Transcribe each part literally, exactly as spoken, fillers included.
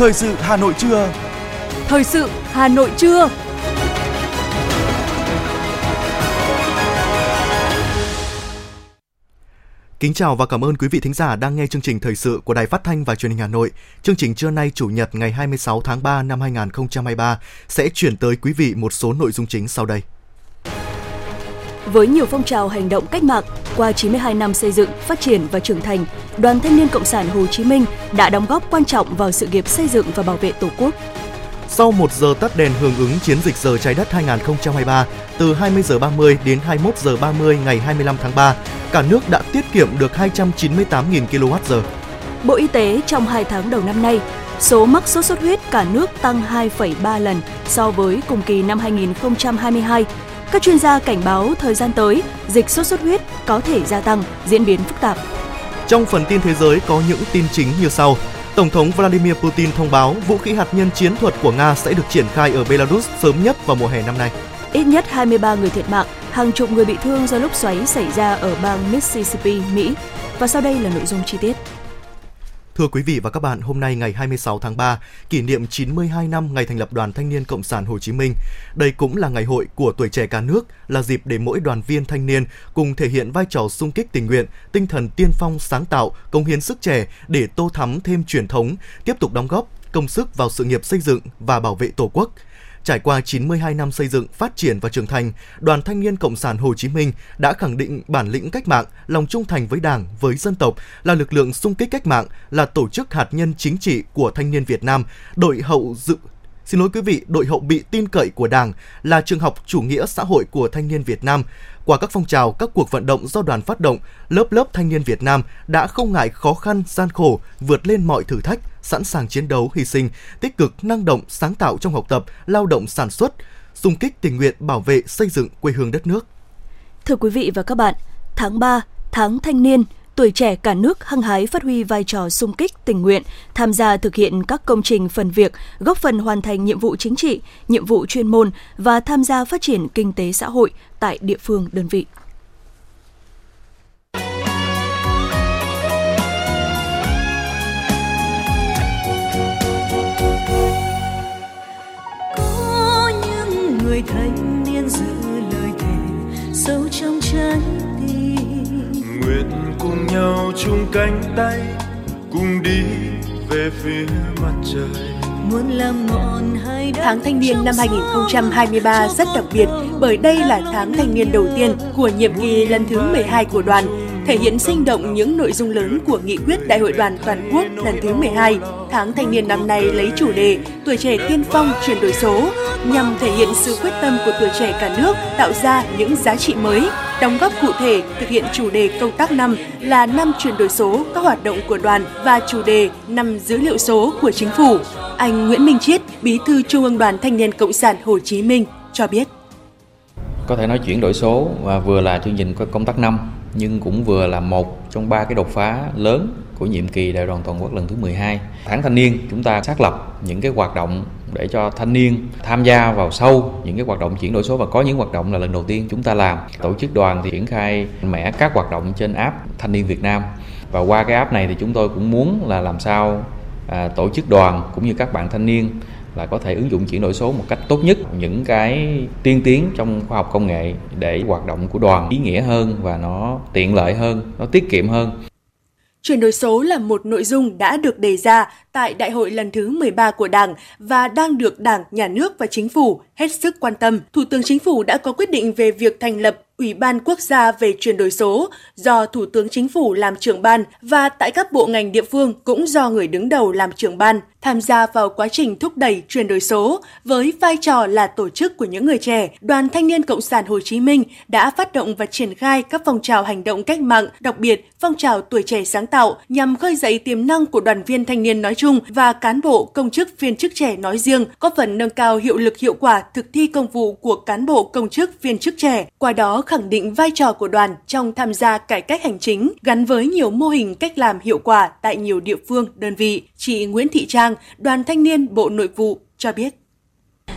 Thời sự Hà Nội trưa. Thời sự Hà Nội trưa. Kính chào và cảm ơn quý vị thính giả đang nghe chương trình thời sự của Đài Phát thanh và Truyền hình Hà Nội. Chương trình trưa nay Chủ nhật ngày hai mươi sáu tháng ba năm hai nghìn không trăm hai mươi ba sẽ chuyển tới quý vị một số nội dung chính sau đây. Với nhiều phong trào hành động cách mạng, qua chín mươi hai năm xây dựng, phát triển và trưởng thành, Đoàn Thanh niên Cộng sản Hồ Chí Minh đã đóng góp quan trọng vào sự nghiệp xây dựng và bảo vệ Tổ quốc. Sau một giờ tắt đèn hưởng ứng chiến dịch Giờ Trái đất hai nghìn không trăm hai mươi ba, từ hai mươi giờ ba mươi đến hai mươi mốt giờ ba mươi ngày hai mươi lăm tháng ba, cả nước đã tiết kiệm được hai trăm chín mươi tám nghìn ki lô oát giờ. Bộ Y tế trong hai tháng đầu năm nay, số mắc sốt xuất huyết cả nước tăng hai phẩy ba lần so với cùng kỳ năm hai nghìn không trăm hai mươi hai. Các chuyên gia cảnh báo thời gian tới, dịch sốt xuất huyết có thể gia tăng, diễn biến phức tạp. Trong phần tin thế giới có những tin chính như sau. Tổng thống Vladimir Putin thông báo vũ khí hạt nhân chiến thuật của Nga sẽ được triển khai ở Belarus sớm nhất vào mùa hè năm nay. Ít nhất hai mươi ba người thiệt mạng, hàng chục người bị thương do lốc xoáy xảy ra ở bang Mississippi, Mỹ. Và sau đây là nội dung chi tiết. Thưa quý vị và các bạn, hôm nay ngày hai mươi sáu tháng ba, kỷ niệm chín mươi hai năm ngày thành lập Đoàn Thanh niên Cộng sản Hồ Chí Minh. Đây cũng là ngày hội của tuổi trẻ cả nước, là dịp để mỗi đoàn viên thanh niên cùng thể hiện vai trò xung kích tình nguyện, tinh thần tiên phong sáng tạo, cống hiến sức trẻ để tô thắm thêm truyền thống, tiếp tục đóng góp công sức vào sự nghiệp xây dựng và bảo vệ Tổ quốc. Trải qua chín mươi hai năm xây dựng, phát triển và trưởng thành, Đoàn Thanh niên Cộng sản Hồ Chí Minh đã khẳng định bản lĩnh cách mạng, lòng trung thành với Đảng, với dân tộc, là lực lượng xung kích cách mạng, là tổ chức hạt nhân chính trị của thanh niên Việt Nam, đội hậu dự Xin lỗi quý vị, đội hậu bị tin cậy của Đảng, là trường học chủ nghĩa xã hội của thanh niên Việt Nam. Qua các phong trào, các cuộc vận động do đoàn phát động, lớp lớp thanh niên Việt Nam đã không ngại khó khăn, gian khổ, vượt lên mọi thử thách, sẵn sàng chiến đấu, hy sinh, tích cực, năng động, sáng tạo trong học tập, lao động sản xuất, xung kích tình nguyện bảo vệ, xây dựng quê hương đất nước. Thưa quý vị và các bạn, tháng ba, tháng thanh niên, tuổi trẻ cả nước hăng hái phát huy vai trò xung kích tình nguyện, tham gia thực hiện các công trình phần việc, góp phần hoàn thành nhiệm vụ chính trị, nhiệm vụ chuyên môn và tham gia phát triển kinh tế xã hội tại địa phương đơn vị. Có những người thanh niên giữ lời thề sâu trong trái tim, nguyện cùng nhau chung cánh tay, cùng đi về phía mặt trời. Muốn làm ngọn hải đăng. Tháng thanh niên năm hai nghìn không trăm hai mươi ba rất đặc biệt bởi đây là tháng thanh niên đầu tiên của nhiệm kỳ lần thứ mười hai của đoàn, thể hiện sinh động những nội dung lớn của nghị quyết Đại hội Đoàn toàn quốc lần thứ mười hai. Tháng thanh niên năm nay lấy chủ đề Tuổi trẻ tiên phong chuyển đổi số, nhằm thể hiện sự quyết tâm của tuổi trẻ cả nước tạo ra những giá trị mới, đóng góp cụ thể thực hiện chủ đề công tác năm là năm chuyển đổi số các hoạt động của đoàn và chủ đề năm dữ liệu số của chính phủ. Anh Nguyễn Minh Chiết, Bí thư Trung ương Đoàn Thanh niên Cộng sản Hồ Chí Minh cho biết. Có thể nói chuyển đổi số và vừa là chương trình công tác năm, nhưng cũng vừa là một trong ba cái đột phá lớn của nhiệm kỳ Đại hội Đoàn toàn quốc lần thứ mười hai. Tháng thanh niên chúng ta xác lập những cái hoạt động để cho thanh niên tham gia vào sâu những cái hoạt động chuyển đổi số, và có những hoạt động là lần đầu tiên chúng ta làm. Tổ chức đoàn thì triển khai mạnh mẽ các hoạt động trên app Thanh niên Việt Nam, và qua cái app này thì chúng tôi cũng muốn là làm sao à, tổ chức đoàn cũng như các bạn thanh niên là có thể ứng dụng chuyển đổi số một cách tốt nhất, những cái tiên tiến trong khoa học công nghệ để hoạt động của đoàn ý nghĩa hơn và nó tiện lợi hơn, nó tiết kiệm hơn. Chuyển đổi số là một nội dung đã được đề ra tại Đại hội lần thứ mười ba của Đảng và đang được Đảng, Nhà nước và Chính phủ hết sức quan tâm. Thủ tướng Chính phủ đã có quyết định về việc thành lập Ủy ban Quốc gia về chuyển đổi số do Thủ tướng Chính phủ làm trưởng ban, và tại các bộ ngành địa phương cũng do người đứng đầu làm trưởng ban, tham gia vào quá trình thúc đẩy chuyển đổi số. Với vai trò là tổ chức của những người trẻ, Đoàn Thanh niên Cộng sản Hồ Chí Minh đã phát động và triển khai các phong trào hành động cách mạng, đặc biệt phong trào tuổi trẻ sáng tạo nhằm khơi dậy tiềm năng của đoàn viên thanh niên nói chung và cán bộ công chức viên chức trẻ nói riêng, góp phần nâng cao hiệu lực hiệu quả thực thi công vụ của cán bộ công chức viên chức trẻ, qua đó khẳng định vai trò của đoàn trong tham gia cải cách hành chính gắn với nhiều mô hình cách làm hiệu quả tại nhiều địa phương, đơn vị. Chị Nguyễn Thị Trang, Đoàn Thanh niên Bộ Nội vụ cho biết.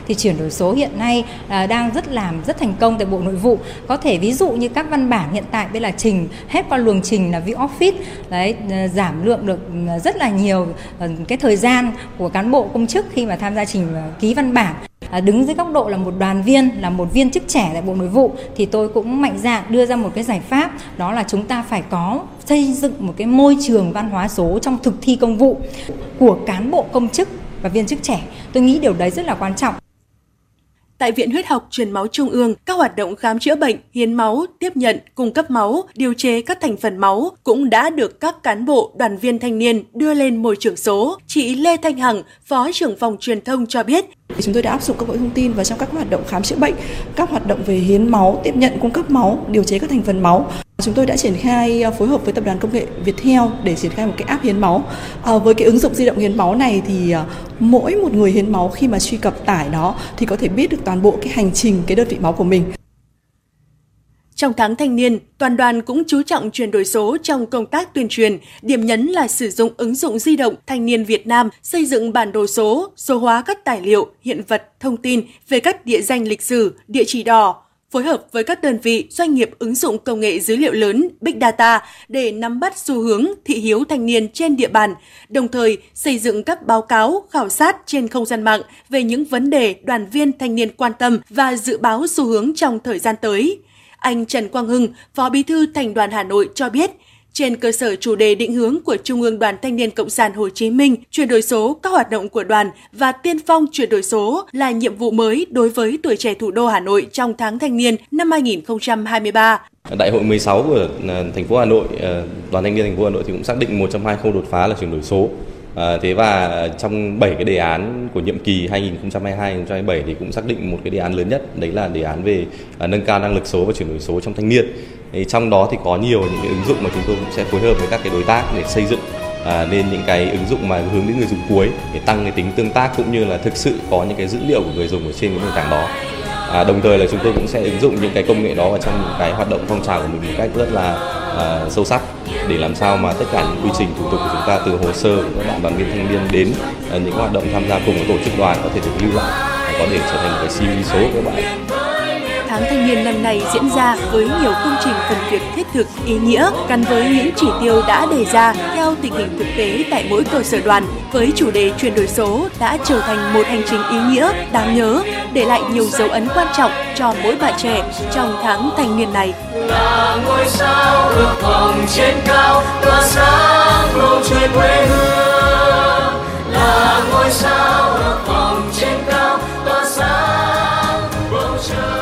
thì chuyển đổi số hiện nay à, đang rất làm rất thành công tại Bộ Nội vụ. Có thể ví dụ như các văn bản hiện tại bây là trình hết qua luồng trình là vOffice, đấy, giảm lượng được rất là nhiều cái thời gian của cán bộ công chức khi mà tham gia trình ký văn bản. À, đứng dưới góc độ là một đoàn viên, là một viên chức trẻ tại Bộ Nội vụ thì tôi cũng mạnh dạn đưa ra một cái giải pháp, đó là chúng ta phải có xây dựng một cái môi trường văn hóa số trong thực thi công vụ của cán bộ công chức và viên chức trẻ. Tôi nghĩ điều đấy rất là quan trọng. Tại Viện Huyết học Truyền máu Trung ương, các hoạt động khám chữa bệnh, hiến máu, tiếp nhận, cung cấp máu, điều chế các thành phần máu cũng đã được các cán bộ, đoàn viên thanh niên đưa lên môi trường số. Chị Lê Thanh Hằng, Phó trưởng phòng truyền thông cho biết. Chúng tôi đã áp dụng công nghệ thông tin vào trong các hoạt động khám chữa bệnh, các hoạt động về hiến máu, tiếp nhận, cung cấp máu, điều chế các thành phần máu. Chúng tôi đã triển khai phối hợp với tập đoàn công nghệ Viettel để triển khai một cái app hiến máu. À, với cái ứng dụng di động hiến máu này thì mỗi một người hiến máu khi mà truy cập tải đó thì có thể biết được toàn bộ cái hành trình cái đơn vị máu của mình. Trong tháng thanh niên, toàn đoàn cũng chú trọng chuyển đổi số trong công tác tuyên truyền, điểm nhấn là sử dụng ứng dụng di động Thanh niên Việt Nam, xây dựng bản đồ số, số hóa các tài liệu, hiện vật, thông tin về các địa danh lịch sử, địa chỉ đỏ, phối hợp với các đơn vị, doanh nghiệp ứng dụng công nghệ dữ liệu lớn, Big Data để nắm bắt xu hướng thị hiếu thanh niên trên địa bàn, đồng thời xây dựng các báo cáo, khảo sát trên không gian mạng về những vấn đề đoàn viên thanh niên quan tâm và dự báo xu hướng trong thời gian tới. Anh Trần Quang Hưng, Phó Bí thư Thành đoàn Hà Nội cho biết, trên cơ sở chủ đề định hướng của Trung ương Đoàn Thanh niên Cộng sản Hồ Chí Minh, chuyển đổi số các hoạt động của đoàn và tiên phong chuyển đổi số là nhiệm vụ mới đối với tuổi trẻ thủ đô Hà Nội trong tháng thanh niên năm hai nghìn không trăm hai mươi ba. Đại hội mười sáu của thành phố Hà Nội, Đoàn Thanh niên thành phố Hà Nội thì cũng xác định một trong hai khâu đột phá là chuyển đổi số. À, thế và trong bảy cái đề án của nhiệm kỳ hai nghìn không trăm hai mươi hai đến hai nghìn không trăm hai mươi bảy thì cũng xác định một cái đề án lớn nhất, đấy là đề án về à, nâng cao năng lực số và chuyển đổi số trong thanh niên. Thì trong đó thì có nhiều những cái ứng dụng mà chúng tôi cũng sẽ phối hợp với các cái đối tác để xây dựng à, nên những cái ứng dụng mà hướng đến người dùng cuối để tăng cái tính tương tác cũng như là thực sự có những cái dữ liệu của người dùng ở trên cái nền tảng đó. À, đồng thời là chúng tôi cũng sẽ ứng dụng những cái công nghệ đó vào trong những cái hoạt động phong trào của mình một cách rất là à, sâu sắc để làm sao mà tất cả những quy trình thủ tục của chúng ta từ hồ sơ của các bạn đoàn viên thanh niên đến à, những hoạt động tham gia cùng với tổ chức đoàn có thể được lưu lại và có thể trở thành một cái xê vê số của các bạn. Tháng thanh niên năm nay diễn ra với nhiều công trình phần việc thiết thực, ý nghĩa gắn với những chỉ tiêu đã đề ra theo tình hình thực tế tại mỗi cơ sở đoàn, với chủ đề chuyển đổi số đã trở thành một hành trình ý nghĩa, đáng nhớ, để lại nhiều dấu ấn quan trọng cho mỗi bạn trẻ trong tháng thanh niên này. Là ngôi sao ước vọng trên cao, tỏa sáng bầu trời quê hương. Là ngôi sao ước vọng trên cao, tỏa sáng bầu trời.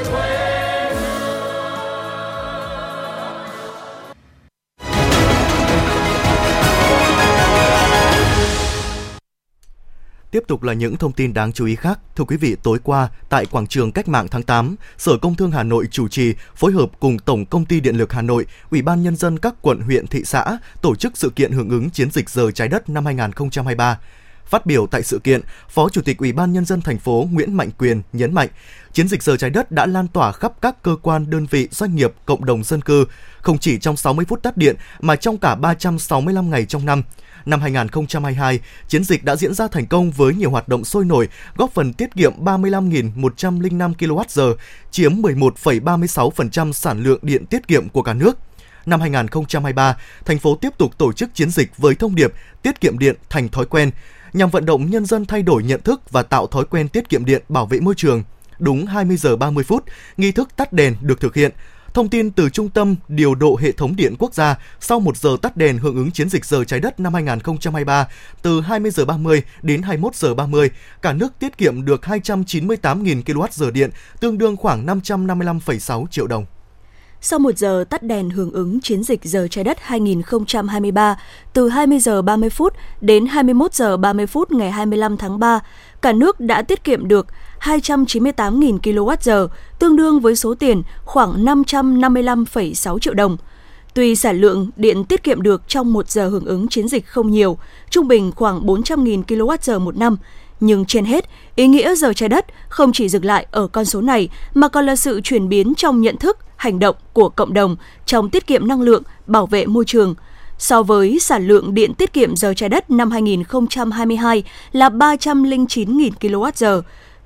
Tiếp tục là những thông tin đáng chú ý khác. Thưa quý vị, tối qua tại quảng trường Cách mạng tháng tám, Sở Công Thương Hà Nội chủ trì phối hợp cùng Tổng Công ty Điện lực Hà Nội, Ủy ban Nhân dân các quận, huyện, thị xã tổ chức sự kiện hưởng ứng chiến dịch Giờ Trái Đất năm hai nghìn không trăm hai mươi ba. Phát biểu tại sự kiện, Phó Chủ tịch Ủy ban Nhân dân thành phố Nguyễn Mạnh Quyền nhấn mạnh, chiến dịch Giờ Trái Đất đã lan tỏa khắp các cơ quan, đơn vị, doanh nghiệp, cộng đồng dân cư, không chỉ trong sáu mươi phút tắt điện mà trong cả ba trăm sáu mươi lăm ngày trong năm. Năm hai nghìn không trăm hai mươi hai, chiến dịch đã diễn ra thành công với nhiều hoạt động sôi nổi, góp phần tiết kiệm ba mươi lăm nghìn một trăm lẻ năm ki lô oát giờ, chiếm mười một phẩy ba mươi sáu phần trăm sản lượng điện tiết kiệm của cả nước. Năm hai nghìn không trăm hai mươi ba, thành phố tiếp tục tổ chức chiến dịch với thông điệp tiết kiệm điện thành thói quen, nhằm vận động nhân dân thay đổi nhận thức và tạo thói quen tiết kiệm điện, bảo vệ môi trường. Đúng hai mươi giờ ba mươi phút, nghi thức tắt đèn được thực hiện. Thông tin từ Trung tâm Điều độ Hệ thống Điện Quốc gia, sau một giờ tắt đèn hưởng ứng chiến dịch Giờ Trái Đất năm hai nghìn không trăm hai mươi ba, từ hai mươi giờ ba mươi đến hai mươi mốt giờ ba mươi, cả nước tiết kiệm được hai trăm chín mươi tám nghìn ki lô oát giờ điện, tương đương khoảng năm trăm năm mươi lăm phẩy sáu triệu đồng. Sau một giờ tắt đèn hưởng ứng chiến dịch Giờ Trái Đất hai nghìn không trăm hai mươi ba, từ hai mươi giờ ba mươi phút đến hai mươi mốt giờ ba mươi phút ngày hai mươi lăm tháng ba, cả nước đã tiết kiệm được hai trăm chín mươi tám nghìn ki lô oát giờ, tương đương với số tiền khoảng năm trăm năm mươi lăm phẩy sáu triệu đồng. Tuy sản lượng điện tiết kiệm được trong một giờ hưởng ứng chiến dịch không nhiều, trung bình khoảng bốn trăm nghìn ki lô oát giờ một năm, nhưng trên hết, ý nghĩa Giờ Trái Đất không chỉ dừng lại ở con số này mà còn là sự chuyển biến trong nhận thức, hành động của cộng đồng trong tiết kiệm năng lượng, bảo vệ môi trường. So với sản lượng điện tiết kiệm Giờ Trái Đất năm hai nghìn không trăm hai mươi hai là ba trăm lẻ chín nghìn ki lô oát giờ,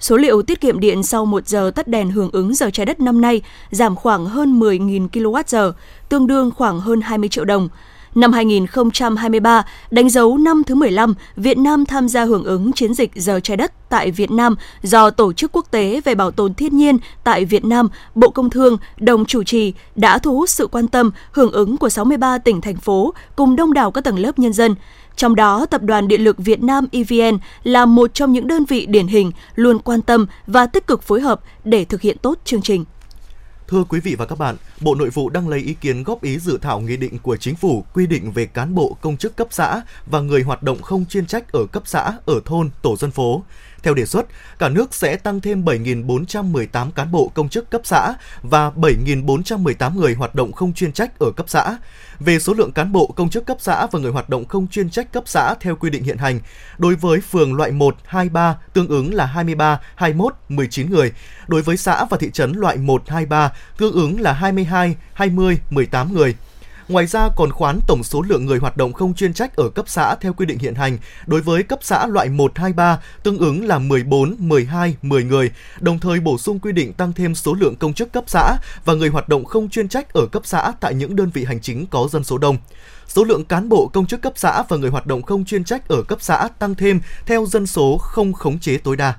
Số liệu tiết kiệm điện sau một giờ tắt đèn hưởng ứng giờ trái đất năm nay giảm khoảng hơn mười nghìn ki lô oát giờ, tương đương khoảng hơn hai mươi triệu đồng. Năm hai nghìn không trăm hai mươi ba, đánh dấu năm thứ mười lăm, Việt Nam tham gia hưởng ứng chiến dịch Giờ Trái Đất tại Việt Nam do Tổ chức Quốc tế về Bảo tồn Thiên nhiên tại Việt Nam, Bộ Công Thương đồng chủ trì, đã thu hút sự quan tâm, hưởng ứng của sáu mươi ba tỉnh, thành phố cùng đông đảo các tầng lớp nhân dân. Trong đó, Tập đoàn Điện lực Việt Nam E V N là một trong những đơn vị điển hình luôn quan tâm và tích cực phối hợp để thực hiện tốt chương trình. Thưa quý vị và các bạn, Bộ Nội vụ đang lấy ý kiến góp ý dự thảo nghị định của Chính phủ quy định về cán bộ công chức cấp xã và người hoạt động không chuyên trách ở cấp xã, ở thôn, tổ dân phố. Theo đề xuất, cả nước sẽ tăng thêm bảy nghìn bốn trăm mười tám cán bộ công chức cấp xã và bảy nghìn bốn trăm mười tám người hoạt động không chuyên trách ở cấp xã. Về số lượng cán bộ công chức cấp xã và người hoạt động không chuyên trách cấp xã theo quy định hiện hành, đối với phường loại một, hai, ba tương ứng là hai mươi ba, hai mươi mốt, mười chín người. Đối với xã và thị trấn loại một, hai, ba tương ứng là hai mươi hai, hai mươi, mười tám người. Ngoài ra còn khoán tổng số lượng người hoạt động không chuyên trách ở cấp xã theo quy định hiện hành, đối với cấp xã loại một, hai, ba tương ứng là mười bốn, mười hai, mười người, đồng thời bổ sung quy định tăng thêm số lượng công chức cấp xã và người hoạt động không chuyên trách ở cấp xã tại những đơn vị hành chính có dân số đông. Số lượng cán bộ công chức cấp xã và người hoạt động không chuyên trách ở cấp xã tăng thêm theo dân số không khống chế tối đa.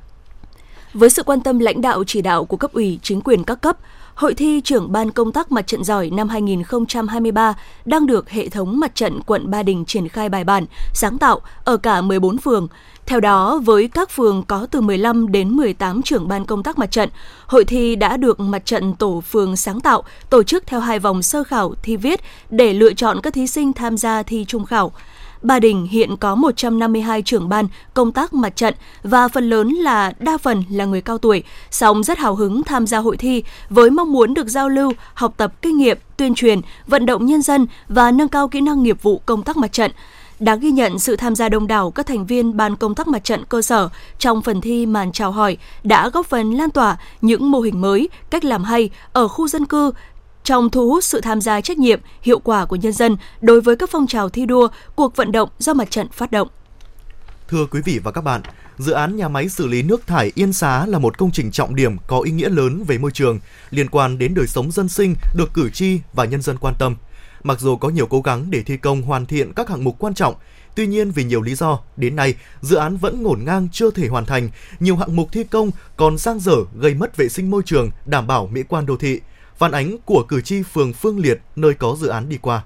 Với sự quan tâm lãnh đạo chỉ đạo của cấp ủy, chính quyền các cấp, Hội thi trưởng ban công tác mặt trận giỏi năm hai nghìn không trăm hai mươi ba đang được hệ thống mặt trận quận Ba Đình triển khai bài bản, sáng tạo ở cả mười bốn phường. Theo đó, với các phường có từ mười lăm đến mười tám trưởng ban công tác mặt trận, hội thi đã được mặt trận tổ phường sáng tạo tổ chức theo hai vòng sơ khảo thi viết để lựa chọn các thí sinh tham gia thi trung khảo. Ba Đình hiện có một trăm năm mươi hai trưởng ban công tác mặt trận và phần lớn là đa phần là người cao tuổi, song rất hào hứng tham gia hội thi với mong muốn được giao lưu, học tập kinh nghiệm, tuyên truyền, vận động nhân dân và nâng cao kỹ năng nghiệp vụ công tác mặt trận. Đáng ghi nhận sự tham gia đông đảo các thành viên ban công tác mặt trận cơ sở trong phần thi màn chào hỏi đã góp phần lan tỏa những mô hình mới, cách làm hay ở khu dân cư, trong thu hút sự tham gia trách nhiệm, hiệu quả của nhân dân đối với các phong trào thi đua, cuộc vận động do mặt trận phát động. Thưa quý vị và các bạn, dự án nhà máy xử lý nước thải Yên Xá là một công trình trọng điểm có ý nghĩa lớn về môi trường, liên quan đến đời sống dân sinh, được cử tri và nhân dân quan tâm. Mặc dù có nhiều cố gắng để thi công hoàn thiện các hạng mục quan trọng, tuy nhiên vì nhiều lý do, đến nay dự án vẫn ngổn ngang chưa thể hoàn thành, nhiều hạng mục thi công còn dang dở gây mất vệ sinh môi trường, đảm bảo mỹ quan đô thị. Phản ánh của cử tri phường Phương Liệt nơi có dự án đi qua.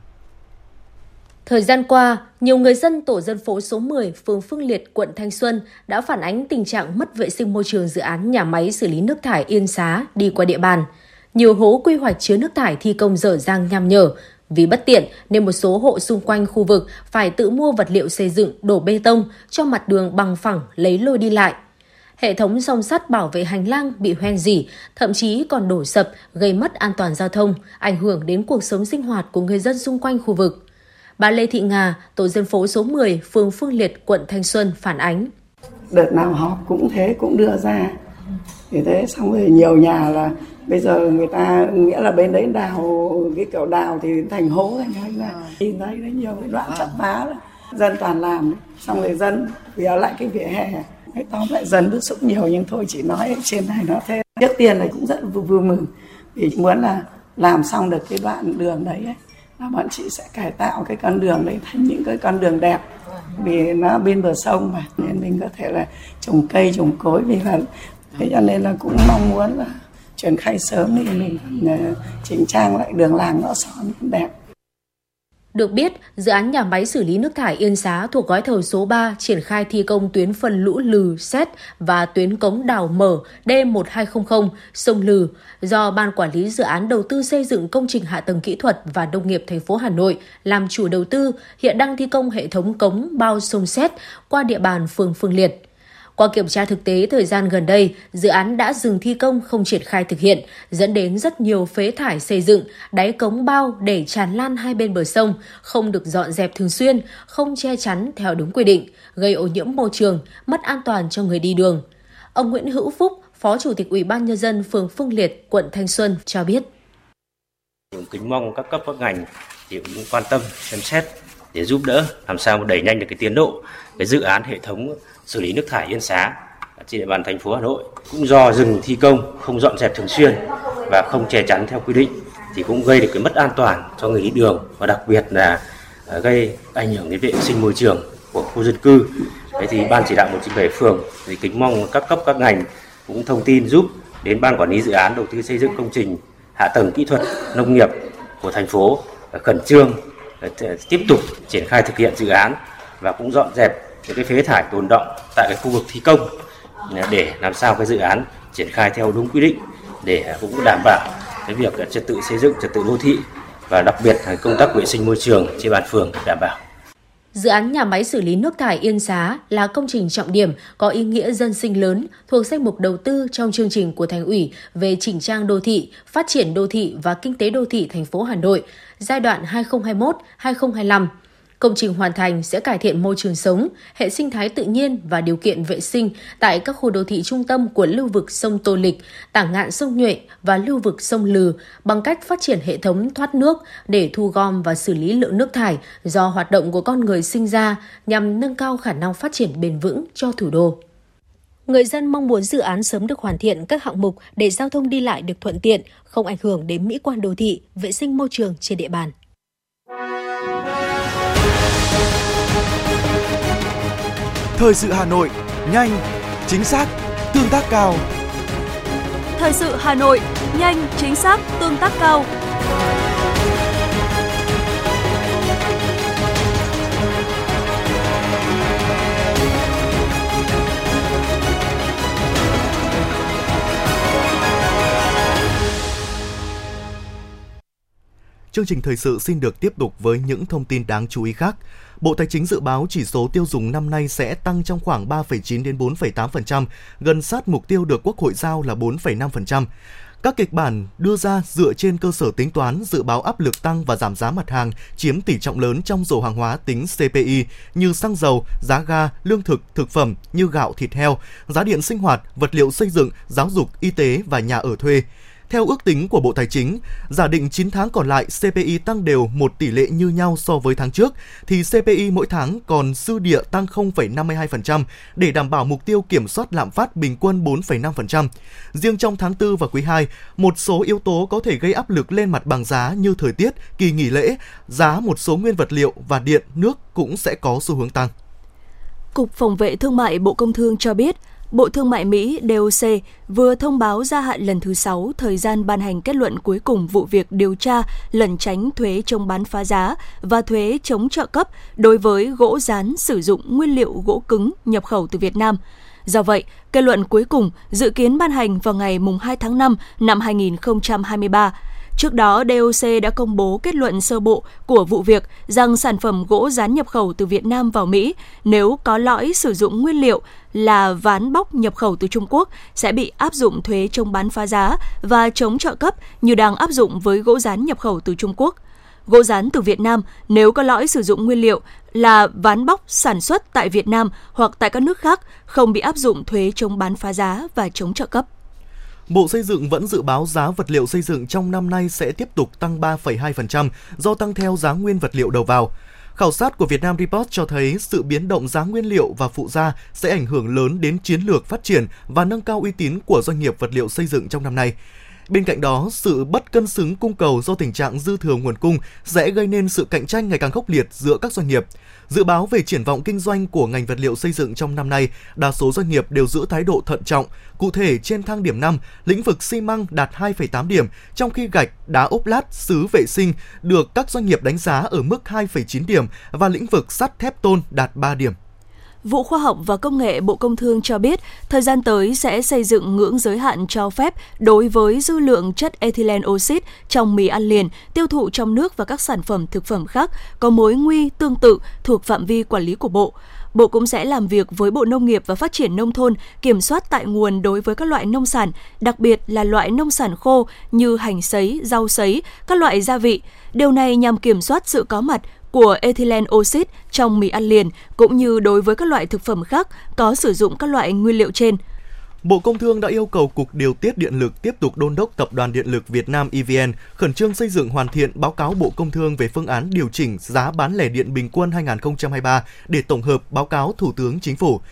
Thời gian qua, nhiều người dân tổ dân phố số mười, phường Phương Liệt, quận Thanh Xuân đã phản ánh tình trạng mất vệ sinh môi trường dự án nhà máy xử lý nước thải Yên Xá đi qua địa bàn. Nhiều hố quy hoạch chứa nước thải thi công dở dang nham nhở. Vì bất tiện nên một số hộ xung quanh khu vực phải tự mua vật liệu xây dựng, đổ bê tông cho mặt đường bằng phẳng lấy lối đi lại. Hệ thống song sắt bảo vệ hành lang bị hoen rỉ, thậm chí còn đổ sập, gây mất an toàn giao thông, ảnh hưởng đến cuộc sống sinh hoạt của người dân xung quanh khu vực. Bà Lê Thị Ngà, tổ dân phố số mười, phường Phương Liệt, quận Thanh Xuân phản ánh. Đợt nào họp cũng thế, cũng đưa ra. Thì thế xong rồi nhiều nhà là bây giờ người ta nghĩa là bên đấy đào, cái kiểu đào thì thành hố thành hay là nhìn thấy đấy nhiều cái đoạn chặt phá là dân toàn làm, xong rồi dân vì ở lại cái vỉa hè. Cái tóm lại dần bức xúc nhiều nhưng thôi chỉ nói trên này nó thế. Trước tiên này cũng rất vui, vui mừng vì muốn là làm xong được cái đoạn đường đấy ấy, là bọn chị sẽ cải tạo cái con đường đấy thành những cái con đường đẹp vì nó bên bờ sông mà nên mình có thể là trồng cây trồng cối vì là thế cho nên là cũng mong muốn là triển khai sớm thì mình chỉnh trang lại đường làng ngõ xóm đẹp. Được biết, dự án nhà máy xử lý nước thải Yên Xá thuộc gói thầu số ba triển khai thi công tuyến phân lũ Lừ, Séc và tuyến cống đào mở D một hai không không sông Lừ do Ban Quản lý Dự án Đầu tư xây dựng công trình hạ tầng kỹ thuật và nông nghiệp thành phố Hà Nội làm chủ đầu tư, hiện đang thi công hệ thống cống bao sông Séc qua địa bàn phường Phương Liệt. Qua kiểm tra thực tế thời gian gần đây, dự án đã dừng thi công không triển khai thực hiện, dẫn đến rất nhiều phế thải xây dựng, đáy cống bao để tràn lan hai bên bờ sông, không được dọn dẹp thường xuyên, không che chắn theo đúng quy định, gây ô nhiễm môi trường, mất an toàn cho người đi đường. Ông Nguyễn Hữu Phúc, Phó Chủ tịch Ủy ban Nhân dân phường Phương Liệt, quận Thanh Xuân cho biết. Cũng kính mong các cấp các ngành thì cũng quan tâm, xem xét để giúp đỡ làm sao đẩy nhanh được cái tiến độ cái dự án hệ thống xử lý nước thải Yên Xá trên địa bàn thành phố Hà Nội cũng do dừng thi công, không dọn dẹp thường xuyên và không che chắn theo quy định thì cũng gây được cái mất an toàn cho người đi đường và đặc biệt là gây ảnh hưởng đến vệ sinh môi trường của khu dân cư. Thế thì Ban chỉ đạo một chín bảy phường thì kính mong các cấp các ngành cũng thông tin giúp đến Ban quản lý dự án đầu tư xây dựng công trình hạ tầng kỹ thuật nông nghiệp của thành phố khẩn trương tiếp tục triển khai thực hiện dự án và cũng dọn dẹp những cái phế thải tồn đọng tại cái khu vực thi công để làm sao cái dự án triển khai theo đúng quy định để cũng đảm bảo cái việc trật tự xây dựng, trật tự đô thị và đặc biệt là công tác vệ sinh môi trường trên bàn phường đảm bảo. Dự án nhà máy xử lý nước thải Yên Xá là công trình trọng điểm có ý nghĩa dân sinh lớn thuộc danh mục đầu tư trong chương trình của Thành ủy về chỉnh trang đô thị, phát triển đô thị và kinh tế đô thị thành phố Hà Nội giai đoạn hai nghìn không trăm hai mươi mốt đến hai nghìn không trăm hai mươi lăm. Công trình hoàn thành sẽ cải thiện môi trường sống, hệ sinh thái tự nhiên và điều kiện vệ sinh tại các khu đô thị trung tâm của lưu vực sông Tô Lịch, tả ngạn sông Nhuệ và lưu vực sông Lừ bằng cách phát triển hệ thống thoát nước để thu gom và xử lý lượng nước thải do hoạt động của con người sinh ra nhằm nâng cao khả năng phát triển bền vững cho thủ đô. Người dân mong muốn dự án sớm được hoàn thiện các hạng mục để giao thông đi lại được thuận tiện, không ảnh hưởng đến mỹ quan đô thị, vệ sinh môi trường trên địa bàn. Thời sự Hà Nội, nhanh, chính xác, tương tác cao. Thời sự Hà Nội, nhanh, chính xác, tương tác cao. Chương trình thời sự xin được tiếp tục với những thông tin đáng chú ý khác. Bộ Tài chính dự báo chỉ số tiêu dùng năm nay sẽ tăng trong khoảng ba phẩy chín đến bốn phẩy tám phần trăm, gần sát mục tiêu được Quốc hội giao là bốn phẩy năm phần trăm. Các kịch bản đưa ra dựa trên cơ sở tính toán dự báo áp lực tăng và giảm giá mặt hàng chiếm tỷ trọng lớn trong rổ hàng hóa tính xê pê i như xăng dầu, giá ga, lương thực, thực phẩm như gạo, thịt heo, giá điện sinh hoạt, vật liệu xây dựng, giáo dục, y tế và nhà ở thuê. Theo ước tính của Bộ Tài chính, giả định chín tháng còn lại xê pê i tăng đều một tỷ lệ như nhau so với tháng trước, thì xê pê i mỗi tháng còn dư địa tăng không phẩy năm mươi hai phần trăm để đảm bảo mục tiêu kiểm soát lạm phát bình quân bốn phẩy năm phần trăm. Riêng trong tháng tư và quý hai, một số yếu tố có thể gây áp lực lên mặt bằng giá như thời tiết, kỳ nghỉ lễ, giá một số nguyên vật liệu và điện, nước cũng sẽ có xu hướng tăng. Cục Phòng vệ Thương mại Bộ Công Thương cho biết, Bộ Thương mại Mỹ đê ô xê vừa thông báo gia hạn lần thứ sáu thời gian ban hành kết luận cuối cùng vụ việc điều tra lẩn tránh thuế chống bán phá giá và thuế chống trợ cấp đối với gỗ rán sử dụng nguyên liệu gỗ cứng nhập khẩu từ Việt Nam. Do vậy, kết luận cuối cùng dự kiến ban hành vào ngày hai tháng năm năm hai nghìn không trăm hai mươi ba. Trước đó, đê ô xê đã công bố kết luận sơ bộ của vụ việc rằng sản phẩm gỗ rán nhập khẩu từ Việt Nam vào Mỹ nếu có lõi sử dụng nguyên liệu là ván bóc nhập khẩu từ Trung Quốc sẽ bị áp dụng thuế chống bán phá giá và chống trợ cấp như đang áp dụng với gỗ rán nhập khẩu từ Trung Quốc. Gỗ rán từ Việt Nam nếu có lõi sử dụng nguyên liệu là ván bóc sản xuất tại Việt Nam hoặc tại các nước khác không bị áp dụng thuế chống bán phá giá và chống trợ cấp. Bộ Xây dựng vẫn dự báo giá vật liệu xây dựng trong năm nay sẽ tiếp tục tăng ba phẩy hai phần trăm do tăng theo giá nguyên vật liệu đầu vào. Khảo sát của Vietnam Report cho thấy sự biến động giá nguyên liệu và phụ gia sẽ ảnh hưởng lớn đến chiến lược phát triển và nâng cao uy tín của doanh nghiệp vật liệu xây dựng trong năm nay. Bên cạnh đó, sự bất cân xứng cung cầu do tình trạng dư thừa nguồn cung sẽ gây nên sự cạnh tranh ngày càng khốc liệt giữa các doanh nghiệp. Dự báo về triển vọng kinh doanh của ngành vật liệu xây dựng trong năm nay, đa số doanh nghiệp đều giữ thái độ thận trọng. Cụ thể, trên thang điểm năm, lĩnh vực xi măng đạt hai phẩy tám điểm, trong khi gạch, đá ốp lát, sứ vệ sinh được các doanh nghiệp đánh giá ở mức hai phẩy chín điểm và lĩnh vực sắt thép tôn đạt ba điểm. Vụ Khoa học và Công nghệ Bộ Công Thương cho biết, thời gian tới sẽ xây dựng ngưỡng giới hạn cho phép đối với dư lượng chất ethylene oxide trong mì ăn liền, tiêu thụ trong nước và các sản phẩm thực phẩm khác có mối nguy tương tự thuộc phạm vi quản lý của Bộ. Bộ cũng sẽ làm việc với Bộ Nông nghiệp và Phát triển Nông thôn kiểm soát tại nguồn đối với các loại nông sản, đặc biệt là loại nông sản khô như hành sấy, rau sấy, các loại gia vị. Điều này nhằm kiểm soát sự có mặt của ethylene oxide trong mì ăn liền cũng như đối với các loại thực phẩm khác có sử dụng các loại nguyên liệu trên. Bộ Công Thương đã yêu cầu Cục Điều tiết Điện lực tiếp tục đôn đốc Tập đoàn Điện lực Việt Nam E V N khẩn trương xây dựng hoàn thiện báo cáo Bộ Công Thương về phương án điều chỉnh giá bán lẻ điện bình quân hai nghìn không trăm hai mươi ba để tổng hợp báo cáo Thủ tướng Chính phủ.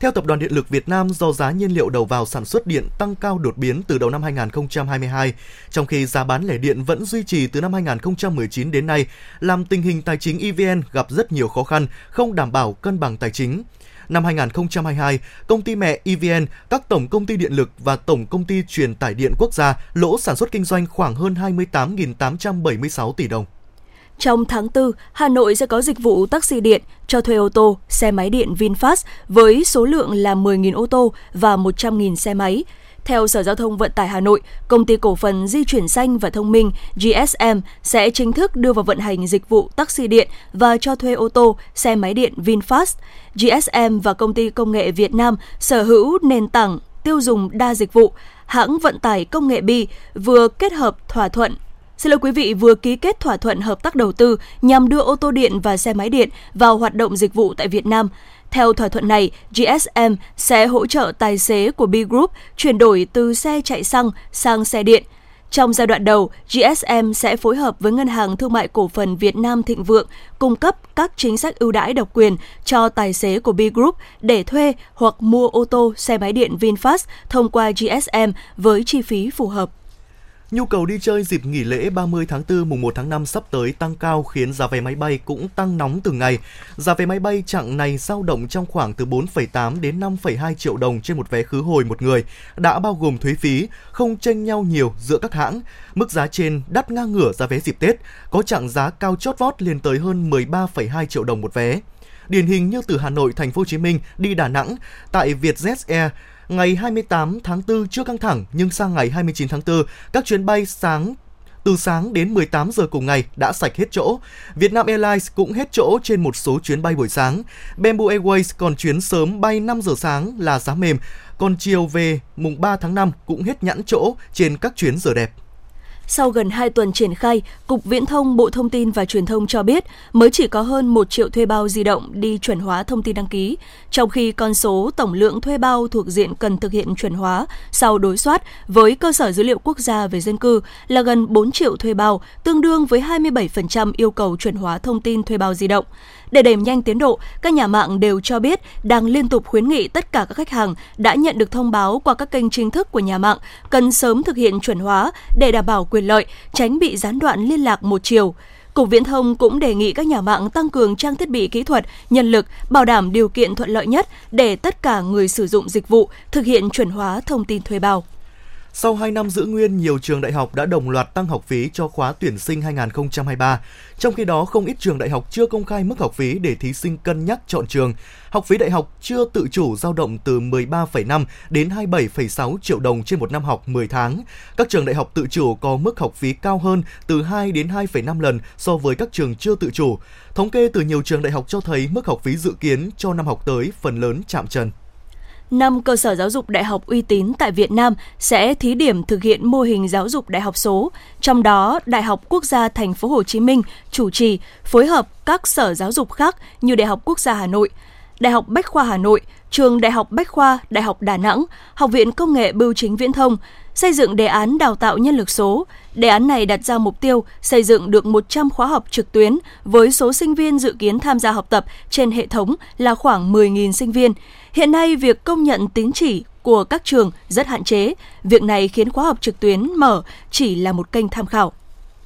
Theo Tập đoàn Điện lực Việt Nam, do giá nhiên liệu đầu vào sản xuất điện tăng cao đột biến từ đầu năm hai không hai hai, trong khi giá bán lẻ điện vẫn duy trì từ năm hai không một chín đến nay, làm tình hình tài chính e vê en gặp rất nhiều khó khăn, không đảm bảo cân bằng tài chính. Năm hai không hai hai, công ty mẹ e vê en, các tổng công ty điện lực và tổng công ty truyền tải điện quốc gia lỗ sản xuất kinh doanh khoảng hơn hai mươi tám nghìn tám trăm bảy mươi sáu tỷ đồng. Trong tháng tư, Hà Nội sẽ có dịch vụ taxi điện cho thuê ô tô, xe máy điện VinFast với số lượng là mười nghìn ô tô và một trăm nghìn xe máy. Theo Sở Giao thông Vận tải Hà Nội, Công ty Cổ phần Di chuyển xanh và Thông minh G S M sẽ chính thức đưa vào vận hành dịch vụ taxi điện và cho thuê ô tô, xe máy điện VinFast. G S M và Công ty Công nghệ Việt Nam sở hữu nền tảng tiêu dùng đa dịch vụ. Hãng vận tải công nghệ Bi vừa kết hợp thỏa thuận Xin lỗi quý vị, vừa ký kết thỏa thuận hợp tác đầu tư nhằm đưa ô tô điện và xe máy điện vào hoạt động dịch vụ tại Việt Nam. Theo thỏa thuận này, G S M sẽ hỗ trợ tài xế của B Group chuyển đổi từ xe chạy xăng sang xe điện. Trong giai đoạn đầu, G S M sẽ phối hợp với Ngân hàng Thương mại Cổ phần Việt Nam Thịnh Vượng cung cấp các chính sách ưu đãi độc quyền cho tài xế của B Group để thuê hoặc mua ô tô, xe máy điện VinFast thông qua G S M với chi phí phù hợp. Nhu cầu đi chơi dịp nghỉ lễ ba mươi tháng tư mùng một tháng năm sắp tới tăng cao khiến giá vé máy bay cũng tăng nóng từng ngày. Giá vé máy bay chặng này dao động trong khoảng từ bốn phẩy tám đến năm phẩy hai triệu đồng trên một vé khứ hồi một người, đã bao gồm thuế phí, không chênh nhau nhiều giữa các hãng. Mức giá trên đắt ngang ngửa giá vé dịp Tết, có chặng giá cao chót vót lên tới hơn mười ba phẩy hai triệu đồng một vé. Điển hình như từ Hà Nội, Thành phố Hồ Chí Minh đi Đà Nẵng tại Vietjet Air, ngày hai mươi tám tháng tư chưa căng thẳng, nhưng sang ngày hai mươi chín tháng tư, các chuyến bay sáng từ sáng đến mười tám giờ cùng ngày đã sạch hết chỗ. Vietnam Airlines cũng hết chỗ trên một số chuyến bay buổi sáng. Bamboo Airways còn chuyến sớm bay năm giờ sáng là giá mềm, còn chiều về mùng ba tháng năm cũng hết nhẵn chỗ trên các chuyến giờ đẹp. Sau gần hai tuần triển khai, Cục Viễn thông Bộ Thông tin và Truyền thông cho biết mới chỉ có hơn một triệu thuê bao di động đi chuẩn hóa thông tin đăng ký, trong khi con số tổng lượng thuê bao thuộc diện cần thực hiện chuẩn hóa sau đối soát với cơ sở dữ liệu quốc gia về dân cư là gần bốn triệu thuê bao, tương đương với hai mươi bảy phần trăm yêu cầu chuẩn hóa thông tin thuê bao di động. Để đẩy nhanh tiến độ, các nhà mạng đều cho biết đang liên tục khuyến nghị tất cả các khách hàng đã nhận được thông báo qua các kênh chính thức của nhà mạng cần sớm thực hiện chuẩn hóa để đảm bảo quyền lợi, tránh bị gián đoạn liên lạc một chiều. Cục Viễn thông cũng đề nghị các nhà mạng tăng cường trang thiết bị kỹ thuật, nhân lực, bảo đảm điều kiện thuận lợi nhất để tất cả người sử dụng dịch vụ thực hiện chuẩn hóa thông tin thuê bao. Sau hai năm giữ nguyên, nhiều trường đại học đã đồng loạt tăng học phí cho khóa tuyển sinh hai không hai ba. Trong khi đó, không ít trường đại học chưa công khai mức học phí để thí sinh cân nhắc chọn trường. Học phí đại học chưa tự chủ dao động từ mười ba phẩy năm đến hai mươi bảy phẩy sáu triệu đồng trên một năm học mười tháng. Các trường đại học tự chủ có mức học phí cao hơn từ hai đến hai phẩy năm lần so với các trường chưa tự chủ. Thống kê từ nhiều trường đại học cho thấy mức học phí dự kiến cho năm học tới phần lớn chạm trần. Năm cơ sở giáo dục đại học uy tín tại Việt Nam sẽ thí điểm thực hiện mô hình giáo dục đại học số, trong đó Đại học Quốc gia Thành phố Hồ Chí Minh chủ trì phối hợp các sở giáo dục khác như Đại học Quốc gia Hà Nội, Đại học Bách khoa Hà Nội, Trường Đại học Bách khoa Đại học Đà Nẵng, Học viện Công nghệ Bưu chính Viễn thông, xây dựng đề án đào tạo nhân lực số. Đề án này đặt ra mục tiêu xây dựng được một trăm khóa học trực tuyến với số sinh viên dự kiến tham gia học tập trên hệ thống là khoảng mười nghìn sinh viên. Hiện nay, việc công nhận tín chỉ của các trường rất hạn chế. Việc này khiến khóa học trực tuyến mở chỉ là một kênh tham khảo.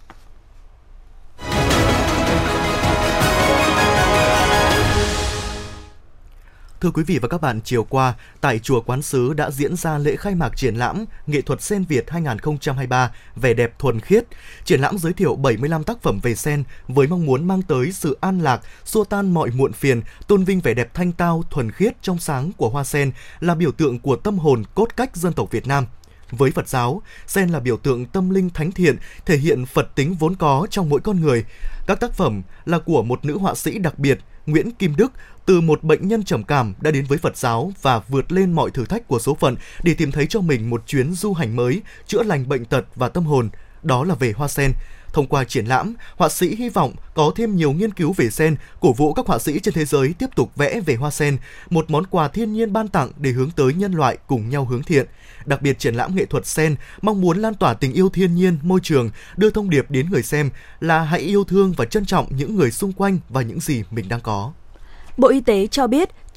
Thưa quý vị và các bạn, chiều qua, tại Chùa Quán Sứ đã diễn ra lễ khai mạc triển lãm Nghệ thuật sen Việt hai không hai ba vẻ đẹp thuần khiết. Triển lãm giới thiệu bảy mươi lăm tác phẩm về sen với mong muốn mang tới sự an lạc, xua tan mọi muộn phiền, tôn vinh vẻ đẹp thanh tao, thuần khiết, trong sáng của hoa sen là biểu tượng của tâm hồn cốt cách dân tộc Việt Nam. Với Phật giáo, sen là biểu tượng tâm linh thánh thiện, thể hiện Phật tính vốn có trong mỗi con người. Các tác phẩm là của một nữ họa sĩ đặc biệt, Nguyễn Kim Đức, từ một bệnh nhân trầm cảm đã đến với Phật giáo và vượt lên mọi thử thách của số phận để tìm thấy cho mình một chuyến du hành mới, chữa lành bệnh tật và tâm hồn, đó là về hoa sen. Thông qua triển lãm, họa sĩ hy vọng có thêm nhiều nghiên cứu về sen, cổ vũ các họa sĩ trên thế giới tiếp tục vẽ về hoa sen, một món quà thiên nhiên ban tặng để hướng tới nhân loại cùng nhau hướng thiện. Đặc biệt, triển lãm nghệ thuật sen mong muốn lan tỏa tình yêu thiên nhiên, môi trường, đưa thông điệp đến người xem là hãy yêu thương và trân trọng những người xung quanh và những gì mình đang có. Bộ Y tế cho biết,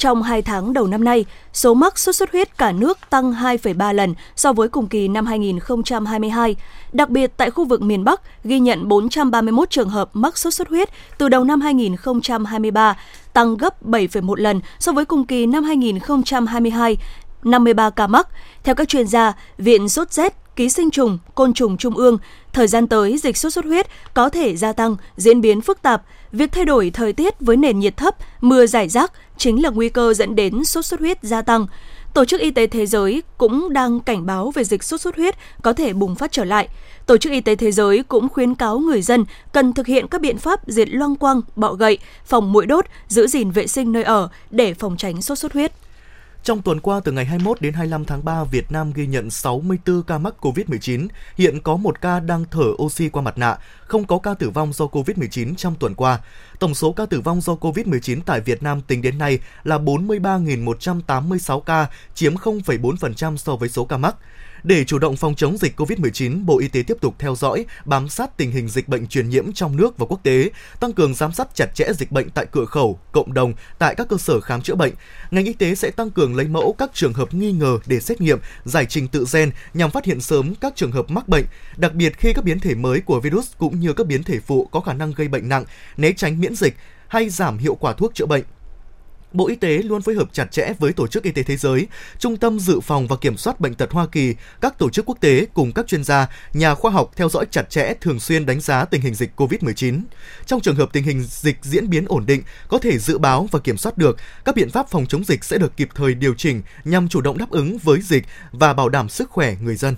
Trong hai tháng đầu năm nay, số mắc sốt xuất huyết cả nước tăng hai phẩy ba lần so với cùng kỳ năm hai nghìn không trăm hai mươi hai. Đặc biệt tại khu vực miền Bắc ghi nhận bốn trăm ba mươi mốt trường hợp mắc sốt xuất huyết từ đầu năm hai nghìn không trăm hai mươi ba, tăng gấp bảy phẩy một lần so với cùng kỳ năm hai nghìn không trăm hai mươi hai, năm mươi ba ca mắc. Theo các chuyên gia, Viện Sốt rét, Ký sinh trùng, Côn trùng Trung ương, thời gian tới dịch sốt xuất huyết có thể gia tăng, diễn biến phức tạp. Việc thay đổi thời tiết với nền nhiệt thấp, mưa rải rác chính là nguy cơ dẫn đến sốt xuất huyết gia tăng. Tổ chức Y tế Thế giới cũng đang cảnh báo về dịch sốt xuất huyết có thể bùng phát trở lại. Tổ chức Y tế Thế giới cũng khuyến cáo người dân cần thực hiện các biện pháp diệt loang quang, bọ gậy, phòng muỗi đốt, giữ gìn vệ sinh nơi ở để phòng tránh sốt xuất huyết. Trong tuần qua, từ ngày hai mươi mốt đến hai mươi lăm tháng ba, Việt Nam ghi nhận sáu mươi tư ca mắc covid mười chín. Hiện có một ca đang thở oxy qua mặt nạ, không có ca tử vong do covid mười chín trong tuần qua. Tổng số ca tử vong do covid mười chín tại Việt Nam tính đến nay là bốn mươi ba nghìn một trăm tám mươi sáu ca, chiếm không phẩy bốn phần trăm so với số ca mắc. Để chủ động phòng chống dịch covid mười chín, Bộ Y tế tiếp tục theo dõi, bám sát tình hình dịch bệnh truyền nhiễm trong nước và quốc tế, tăng cường giám sát chặt chẽ dịch bệnh tại cửa khẩu, cộng đồng, tại các cơ sở khám chữa bệnh. Ngành y tế sẽ tăng cường lấy mẫu các trường hợp nghi ngờ để xét nghiệm, giải trình tự gen nhằm phát hiện sớm các trường hợp mắc bệnh, đặc biệt khi các biến thể mới của virus cũng như các biến thể phụ có khả năng gây bệnh nặng, né tránh miễn dịch hay giảm hiệu quả thuốc chữa bệnh. Bộ Y tế luôn phối hợp chặt chẽ với Tổ chức Y tế Thế giới, Trung tâm Dự phòng và Kiểm soát Bệnh tật Hoa Kỳ, các tổ chức quốc tế cùng các chuyên gia, nhà khoa học theo dõi chặt chẽ, thường xuyên đánh giá tình hình dịch covid mười chín. Trong trường hợp tình hình dịch diễn biến ổn định, có thể dự báo và kiểm soát được, các biện pháp phòng chống dịch sẽ được kịp thời điều chỉnh nhằm chủ động đáp ứng với dịch và bảo đảm sức khỏe người dân.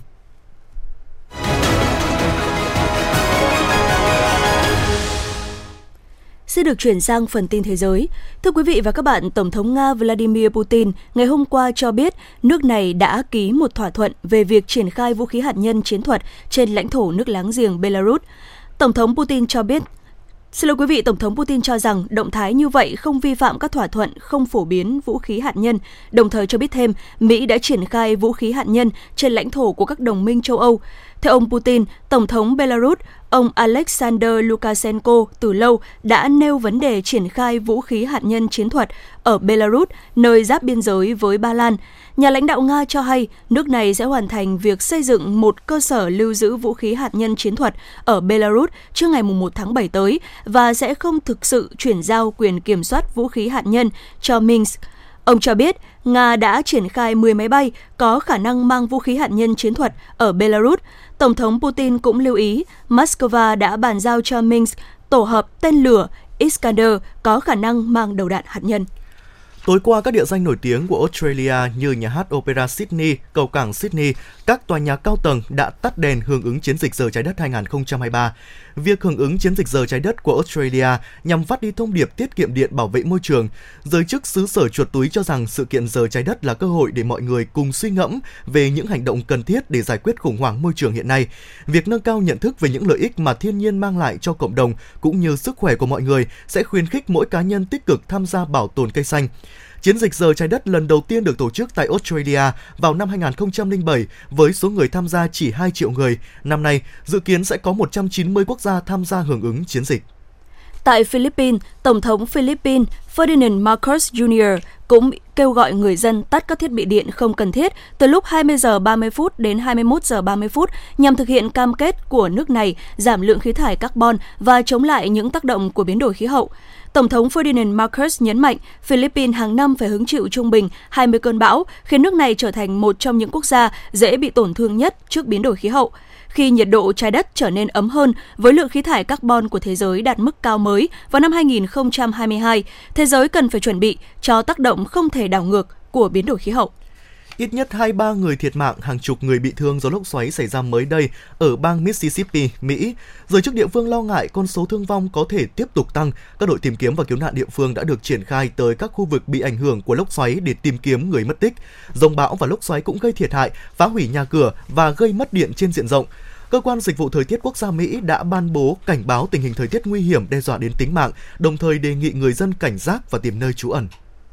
Sẽ được chuyển sang phần tin thế giới. Thưa quý vị và các bạn, Tổng thống Nga Vladimir Putin ngày hôm qua cho biết nước này đã ký một thỏa thuận về việc triển khai vũ khí hạt nhân chiến thuật trên lãnh thổ nước láng giềng Belarus. Tổng thống Putin cho biết Xin lỗi quý vị, Tổng thống Putin cho rằng động thái như vậy không vi phạm các thỏa thuận không phổ biến vũ khí hạt nhân, đồng thời cho biết thêm Mỹ đã triển khai vũ khí hạt nhân trên lãnh thổ của các đồng minh châu Âu. Theo ông Putin, Tổng thống Belarus, ông Alexander Lukashenko từ lâu đã nêu vấn đề triển khai vũ khí hạt nhân chiến thuật ở Belarus, nơi giáp biên giới với Ba Lan. Nhà lãnh đạo Nga cho hay nước này sẽ hoàn thành việc xây dựng một cơ sở lưu giữ vũ khí hạt nhân chiến thuật ở Belarus trước ngày mùng một tháng bảy tới và sẽ không thực sự chuyển giao quyền kiểm soát vũ khí hạt nhân cho Minsk. Ông cho biết Nga đã triển khai mười máy bay có khả năng mang vũ khí hạt nhân chiến thuật ở Belarus. Tổng thống Putin cũng lưu ý Moscow đã bàn giao cho Minsk tổ hợp tên lửa Iskander có khả năng mang đầu đạn hạt nhân. Tối qua, các địa danh nổi tiếng của Australia như nhà hát Opera Sydney, cầu cảng Sydney, các tòa nhà cao tầng đã tắt đèn hưởng ứng chiến dịch Giờ Trái Đất hai không hai ba. Việc hưởng ứng chiến dịch Giờ Trái Đất của Australia nhằm phát đi thông điệp tiết kiệm điện, bảo vệ môi trường. Giới chức xứ sở chuột túi cho rằng sự kiện Giờ Trái Đất là cơ hội để mọi người cùng suy ngẫm về những hành động cần thiết để giải quyết khủng hoảng môi trường hiện nay. Việc nâng cao nhận thức về những lợi ích mà thiên nhiên mang lại cho cộng đồng cũng như sức khỏe của mọi người sẽ khuyến khích mỗi cá nhân tích cực tham gia bảo tồn cây xanh. Chiến dịch Giờ Trái Đất lần đầu tiên được tổ chức tại Australia vào năm hai không không bảy với số người tham gia chỉ hai triệu người. Năm nay, dự kiến sẽ có một trăm chín mươi quốc gia tham gia hưởng ứng chiến dịch. Tại Philippines, Tổng thống Philippines Ferdinand Marcos Junior cũng kêu gọi người dân tắt các thiết bị điện không cần thiết từ lúc hai mươi giờ ba mươi phút đến hai mươi mốt giờ ba mươi phút nhằm thực hiện cam kết của nước này giảm lượng khí thải carbon và chống lại những tác động của biến đổi khí hậu. Tổng thống Ferdinand Marcos nhấn mạnh Philippines hàng năm phải hứng chịu trung bình hai mươi cơn bão, khiến nước này trở thành một trong những quốc gia dễ bị tổn thương nhất trước biến đổi khí hậu. Khi nhiệt độ trái đất trở nên ấm hơn với lượng khí thải carbon của thế giới đạt mức cao mới vào năm hai không hai hai, thế giới cần phải chuẩn bị cho tác động không thể đảo ngược của biến đổi khí hậu. Ít nhất hai mươi ba người thiệt mạng, hàng chục người bị thương do lốc xoáy xảy ra mới đây ở bang Mississippi, Mỹ. Giới chức địa phương lo ngại con số thương vong có thể tiếp tục tăng. Các đội tìm kiếm và cứu nạn địa phương đã được triển khai tới các khu vực bị ảnh hưởng của lốc xoáy để tìm kiếm người mất tích. Giông bão và lốc xoáy cũng gây thiệt hại, phá hủy nhà cửa và gây mất điện trên diện rộng. Cơ quan Dịch vụ Thời tiết Quốc gia Mỹ đã ban bố cảnh báo tình hình thời tiết nguy hiểm đe dọa đến tính mạng, đồng thời đề nghị người dân cảnh giác và tìm nơi trú ẩn.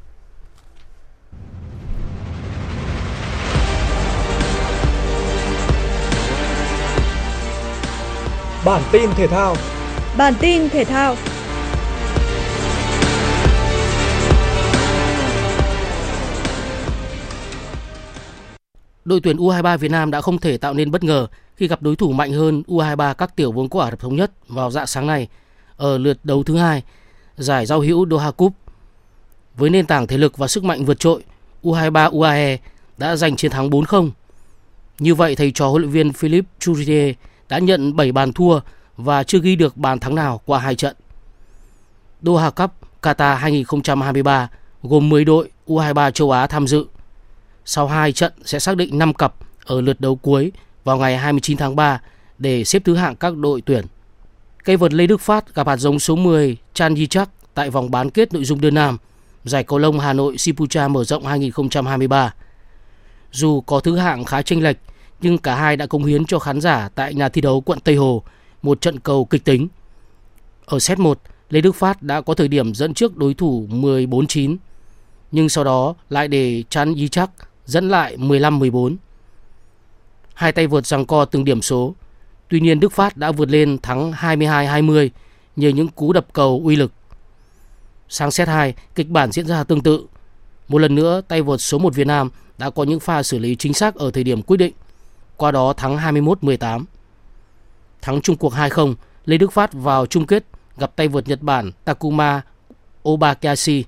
Bản tin thể thao. Bản tin thể thao. đội tuyển U hai ba Việt Nam đã không thể tạo nên bất ngờ khi gặp đối thủ mạnh hơn U hai ba các tiểu vương quốc Ả Rập Thống Nhất vào rạng sáng nay ở lượt đấu thứ hai giải giao hữu Doha Cup. Với nền tảng thể lực và sức mạnh vượt trội, U hai ba u a e đã giành chiến thắng bốn không. Như vậy, thầy trò huấn luyện viên Philippe Chourrier đã nhận bảy bàn thua và chưa ghi được bàn thắng nào qua hai trận. Doha Cup Qatar hai không hai ba gồm mười đội U hai ba châu Á tham dự. Sau hai trận sẽ xác định năm cặp ở lượt đấu cuối vào ngày hai mươi chín tháng ba để xếp thứ hạng các đội tuyển. Cây vợt Lê Đức Phát gặp hạt giống số mười Chan Yi-chak tại vòng bán kết nội dung đơn nam giải cầu lông Hà Nội Sipucha mở rộng hai không hai ba. Dù có thứ hạng khá chênh lệch, nhưng cả hai đã cống hiến cho khán giả tại nhà thi đấu quận Tây Hồ một trận cầu kịch tính. Ở set một, Lê Đức Phát đã có thời điểm dẫn trước đối thủ mười bốn chín, nhưng sau đó lại để Chan Yi-chak dẫn lại mười lăm mười bốn. Hai tay vợt giằng co từng điểm số. Tuy nhiên Đức Phát đã vượt lên thắng hai mươi hai hai mươi nhờ những cú đập cầu uy lực. Sang set hai, kịch bản diễn ra tương tự. Một lần nữa, tay vợt số một Việt Nam đã có những pha xử lý chính xác ở thời điểm quyết định, qua đó thắng hai mươi mốt mười tám. Thắng chung cuộc hai không, Lê Đức Phát vào chung kết gặp tay vợt Nhật Bản Takuma Obayashi.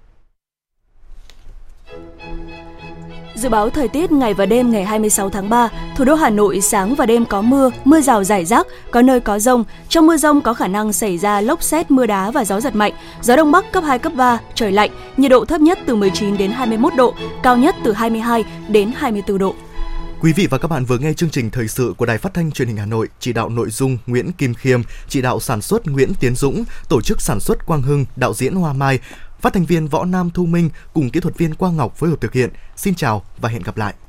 Dự báo thời tiết ngày và đêm ngày hai mươi sáu tháng ba, thủ đô Hà Nội sáng và đêm có mưa, mưa rào rải rác, có nơi có dông. Trong mưa dông có khả năng xảy ra lốc sét, mưa đá và gió giật mạnh. Gió đông bắc cấp hai, cấp ba, trời lạnh, nhiệt độ thấp nhất từ mười chín đến hai mươi mốt độ, cao nhất từ hai mươi hai đến hai mươi tư độ. Quý vị và các bạn vừa nghe chương trình thời sự của Đài Phát thanh Truyền hình Hà Nội, chỉ đạo nội dung Nguyễn Kim Khiêm, chỉ đạo sản xuất Nguyễn Tiến Dũng, tổ chức sản xuất Quang Hưng, đạo diễn Hoa Mai, phát thanh viên Võ Nam Thu Minh cùng kỹ thuật viên Quang Ngọc phối hợp thực hiện. Xin chào và hẹn gặp lại.